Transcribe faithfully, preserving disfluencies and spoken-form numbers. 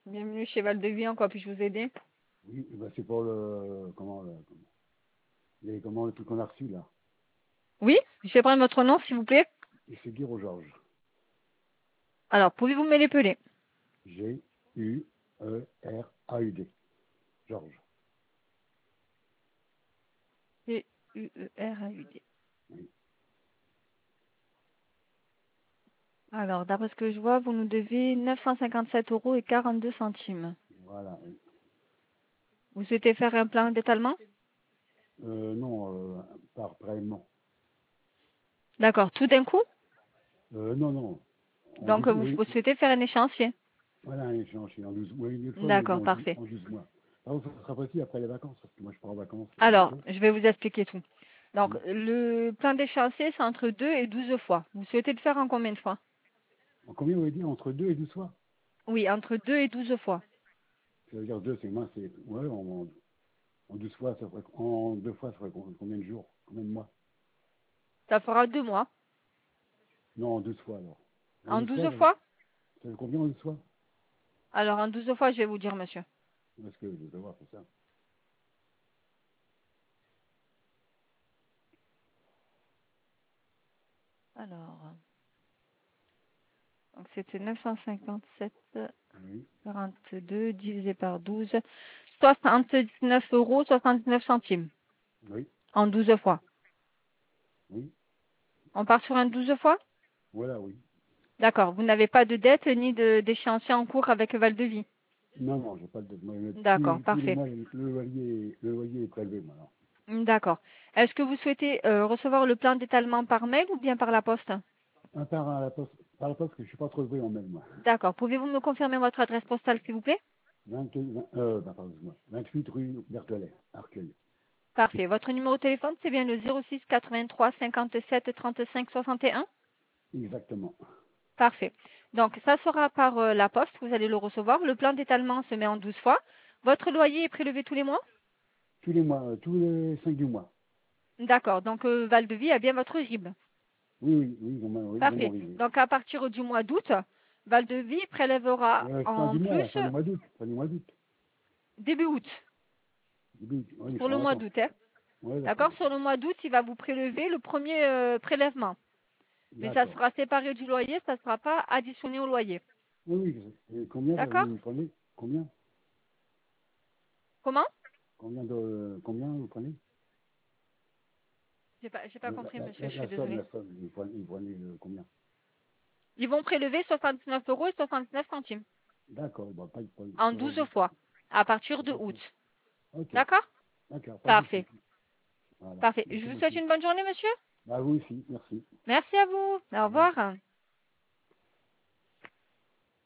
Bienvenue chez Val de Vie, en quoi puis-je vous aider? Oui, eh ben, c'est pour le comment le comment, les, comment le truc qu'on a reçu là. Oui, je vais prendre votre nom, s'il vous plaît. Et c'est Guiro Georges. Alors, pouvez-vous me l'épeler? G U E R A U D. Georges. G U E R A U D. Oui. Alors, d'après ce que je vois, vous nous devez neuf cent cinquante-sept euros et quarante-deux centimes. Voilà. Oui. Vous souhaitez faire un plan d'étalement? Euh, non, euh, par prélèvement. D'accord, tout d'un coup? Euh, non, non. En Donc, douze, vous, oui, vous souhaitez faire un échéancier? voilà, un échange. En douze, oui, une fois, il m'a dit D'accord, en douze, parfait. en douze mois. Par contre, ça sera possible après les vacances, parce que moi, je pars en vacances euh, Alors, bientôt. je vais vous expliquer tout. Donc, Oui. le plan d'échéancier, c'est entre deux et douze fois. Vous souhaitez le faire en combien de fois? En combien vous avez dit? Entre deux et douze fois? Oui, entre deux et douze fois. Ça veut dire deux, c'est moins, c'est. Ouais, en, en douze fois, ça ferait. En deux fois, ça ferait combien de jours? Combien de mois? Ça fera deux mois. Non, en douze fois alors. En En douze fois, douze ça fait, fois? ça fait combien en douze fois? Alors, en douze fois, je vais vous dire, monsieur. Parce que je vais savoir, c'est ça. Alors, donc c'était neuf cent cinquante-sept Oui, quarante-deux divisé par douze, soixante-dix-neuf euros soixante-dix-neuf centimes oui, en douze fois. oui. On part sur un douze fois? Voilà, oui. D'accord. Vous n'avez pas de dette ni de d'échéancier en cours avec Val de Vie? Non, non, j'ai pas de dette. Moi, le- tous D'accord, les, tous les parfait. mois, le loyer, le loyer est prélevé, maintenant. D'accord. Est-ce que vous souhaitez euh, recevoir le plan d'étalement par mail ou bien par la poste? Un par un à la poste, par la poste, que je suis pas trop doué en mail, moi. D'accord. Pouvez-vous me confirmer votre adresse postale, s'il vous plaît? vingt, vingt, euh, bah, pardon, moi. vingt-huit rue Berthelet, Arcueil. Parfait. Votre numéro de téléphone, c'est bien le zéro six quatre-vingt-trois cinquante-sept trente-cinq soixante et un? Exactement. Parfait. Donc, ça sera par euh, la poste, vous allez le recevoir. Le plan d'étalement se met en douze fois. Votre loyer est prélevé tous les mois? Tous les mois, euh, tous les cinq du mois. D'accord. Donc, euh, Val de Vie a bien votre G I B. Oui, oui, oui, ils ont, oui, ils ont mon Parfait. riz. Donc, à partir du mois d'août, Val de Vie prélèvera Euh, fin en du mois, plus fin du mois d'août, fin du mois d'août. début août. Début, oui, je Pour suis le en mois vacances. d'août, hein. Ouais, d'accord. D'accord? Sur le mois d'août, il va vous prélever le premier euh, prélèvement. Mais ça D'accord. sera séparé du loyer, ça ne sera pas additionné au loyer. Oui, oui, je sais. Et combien ça, vous D'accord? me prenez? Combien? Comment? Combien de, combien vous prenez? J'ai pas, j'ai pas La, compris, la, monsieur, la, je suis la somme, désolée. la somme, vous prenez, vous prenez euh, combien? Ils vont prélever soixante-dix-neuf euros et soixante-dix-neuf centimes D'accord, bon, pas, pas, en pas, douze fois à partir de ok, août. ok, D'accord? d'accord, pas de Parfait. souci. Voilà, Parfait. Je merci vous souhaite beaucoup. une bonne journée, monsieur. Bah, vous aussi, merci. Merci à vous. Au Au revoir. revoir.